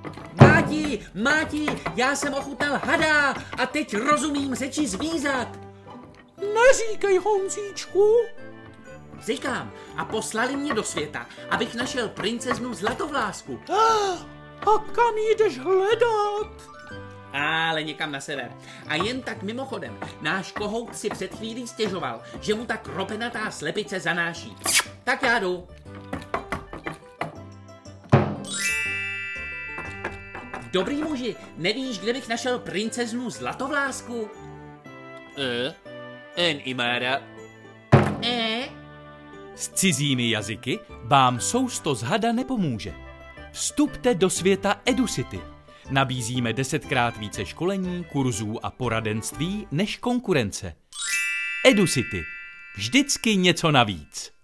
Máti, já jsem ochutnal hada a teď rozumím řeči zvířat. Neříkej, Honzíčku. Říkám, a poslali mě do světa, abych našel princeznu Zlatovlásku. A kam jdeš hledat? Ale někam na sever. A jen tak mimochodem, náš kohout si před chvílí stěžoval, že mu ta kropenatá slepice zanáší. Tak já jdu. Dobrý muži, nevíš, kde bych našel princeznu Zlatovlásku? En imára. S cizími jazyky vám sousto z hada nepomůže. Vstupte do světa EduCity. Nabízíme 10krát více školení, kurzů a poradenství než konkurence. EduCity. Vždycky něco navíc.